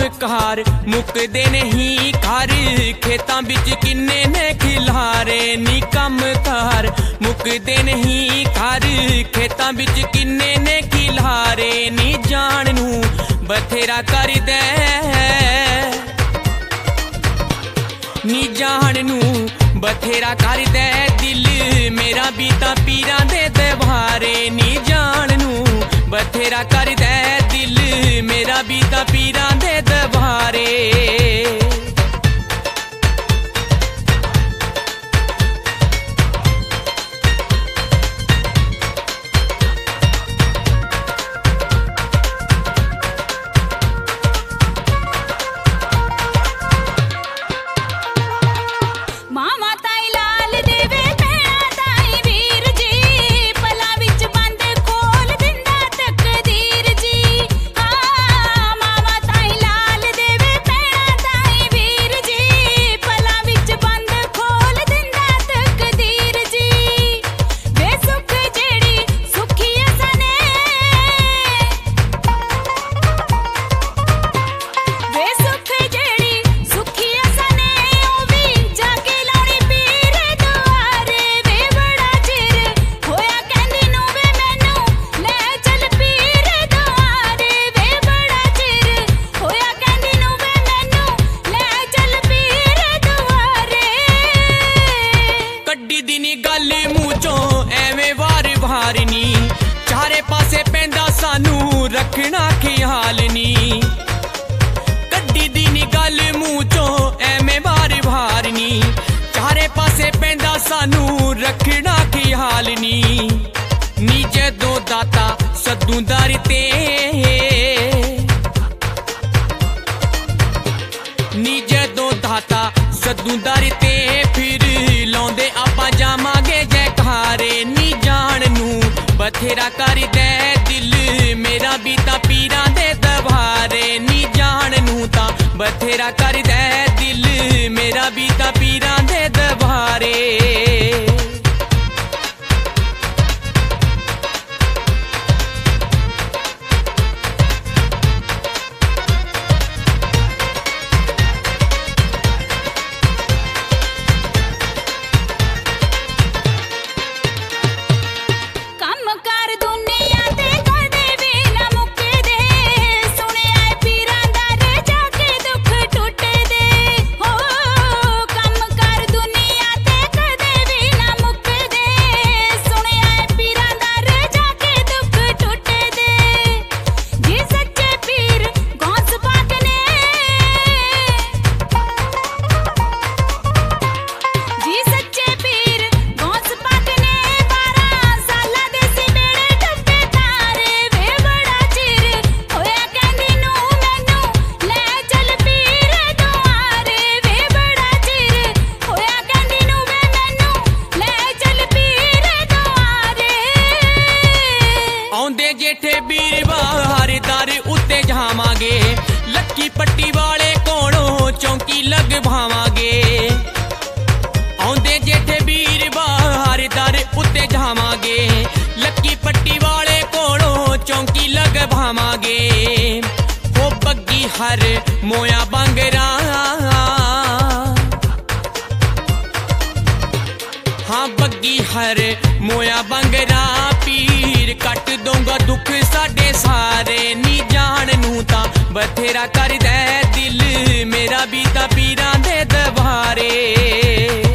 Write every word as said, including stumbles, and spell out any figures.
ਕਾਰ ਮੁੱਕਦੇ ਨਹੀਂ ਘਰ ਖੇਤਾਂ ਵਿੱਚ ਕਿੰਨੇ ਨੇ ਖਿਲਾਰੇ ਨੀ ਕੰਮ ਕਾਰ ਮੁੱਕਦੇ ਨਹੀਂ ਘਰ ਖੇਤਾਂ ਵਿੱਚ ਕਿੰਨੇ ਨੇ ਖਿਲਾਰੇ ਨੀ ਜਾਣ ਨੂੰ ਬਥੇਰਾ ਕਰਦਾ ਨੀ ਜਾਣ ਨੂੰ ਬਥੇਰਾ ਕਰਦਾ ਦਿਲ ਮੇਰਾ ਵੀ ਤਾਂ ਪੀਰਾਂ ਦੇ ਦਵਾਰੇ ਨੀ ਜਾਣ ਨੂੰ ਬਥੇਰਾ ਕਰਦਾ ਦਿਲ ਮੇਰਾ ਵੀ ਤਾਂ ਪੀਰਾਂ ਦੇ ਦਵਾਰੇ ਚਾਰੇ ਪਾਸੇ ਪੈਂਦਾ ਸਾਨੂੰ ਰੱਖਣਾ ਖਿਆਲ ਨੀ ਕੱਢੀ ਦੀ ਨੀ ਗੱਲ ਮੂੰਹ ਚੋਂ ਐਵੇਂ ਵਾਰ ਵਾਰ ਨੀ ਚਾਰੇ ਪਾਸੇ ਪੈਂਦਾ ਸਾਨੂੰ ਰੱਖਣਾ ਖਿਆਲ ਨੀ ਨੀ ਜਦੋਂ ਦਾਤਾ ਸੱਦੂ ਦਰ ਤੇ ਨੀ ਜਦੋਂ ਦਾਤਾ ਸੱਦੂ ਦਰ ਤੇ ਫਿਰ ਲਾਉਂਦੇ ਆਪਾਂ ਜਾਵਾਂਗੇ ਜੈਕਾਰੇ ਨੀ ਜਾਣ ਨੂੰ ਬਥੇਰਾ ਕਰਦਾ ਦਿਲ ਮੇਰਾ ਵੀ ਤਾਂ ਪੀਰਾਂ ਦੇ ਦਵਾਰੇ ਨੀ ਜਾਣ ਨੂੰ ਤਾਂ ਬਥੇਰਾ ਕਰਦਾ ਦਿਲ ਮੇਰਾ ਵੀ ਤਾਂ ਪੀਰਾਂ ਦੇ ਦਵਾਰੇ ਜੇਠੇ ਵੀਰਵਾਰ ਦਰ ਉੱਤੇ ਜਾਵਾਂਗੇ ਲੱਕੀ ਪੱਟੀ ਵਾਲੇ ਕੋਲੋਂ ਚੌਂਕੀ ਲਗਵਾਵਾਂਗੇ ਆਉਂਦੇ ਜੇਠੇ ਵੀਰਵਾਰ ਦਰ ਉੱਤੇ ਜਾਵਾਂਗੇ ਲੱਕੀ ਪੱਟੀ ਵਾਲੇ ਕੋਲੋਂ ਚੌਂਕੀ ਲਗਵਾਵਾਂਗੇ ਹੋ ਬੱਗੀ ਹਰ ਮੋਇਆ ਬੰਗਰਾ ਹਾਂ ਬੱਗੀ ਹਰ ਮੋਇਆ ਬੰਗਰਾ ਪੀਰ ਕੱਟ ਦੂੰਗਾ ਦੁੱਖ ਸਾਡੇ ਸਾਰੇ ਨੀ ਜਾਣ ਨੂੰ ਤਾਂ ਬਥੇਰਾ ਕਰਦਾ ਦਿਲ ਮੇਰਾ ਵੀ ਤਾਂ ਪੀਰਾਂ ਦੇ ਦਵਾਰੇ।